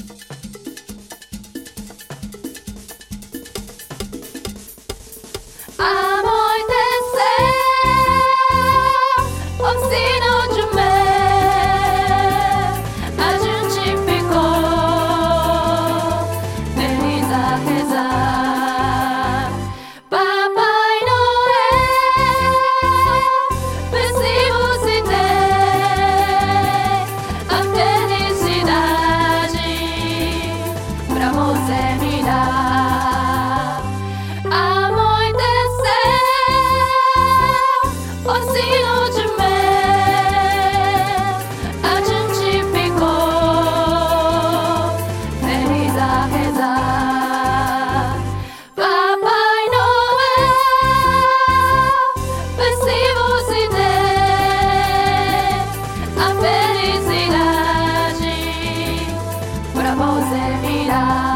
Amor descer, oxino de mer, a gente ficou feliz a rezar. Papai Noel, vê se você tem a felicidade pra você me dar. Amor descer, oxino de mer, a gente ficou feliz a rezar. Papai Noel, vê se você tem a felicidade pra você me dar.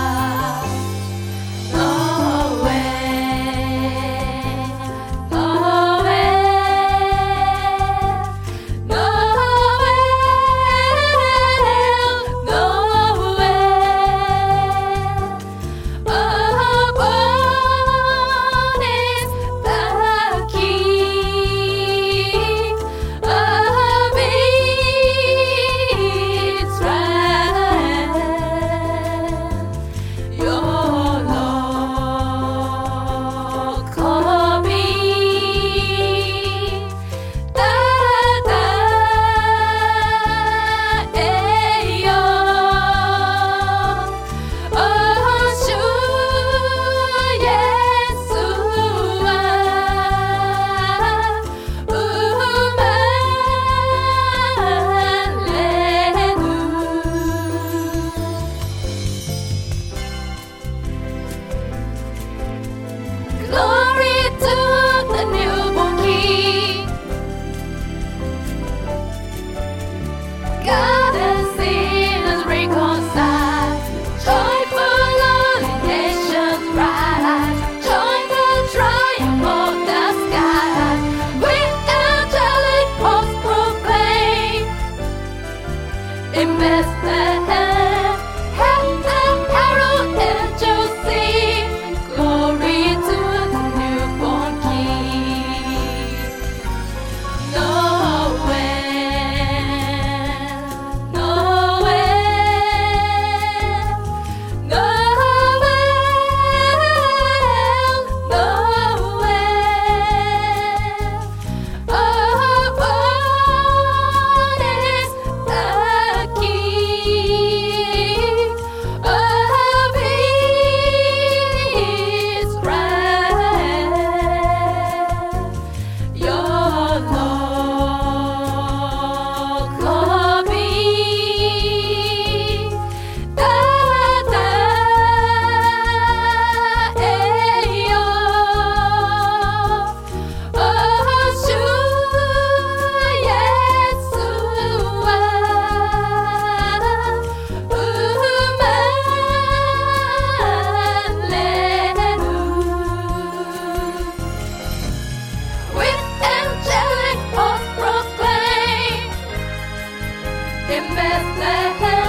Glory to the newborn King. God and sinners reconciled. Joyful all nations rise. Join the triumph of the sky. With angelic hosts proclaim. In Bethlehem, the herald angels sing. Glory to the newborn King. Noel, Noel, Noel, Noel. Oh, born is the King of Israel. Your Lord coming, da da, ayo, oh sure, Yeshua, with angelic hosts proclaim. In Bethlehem.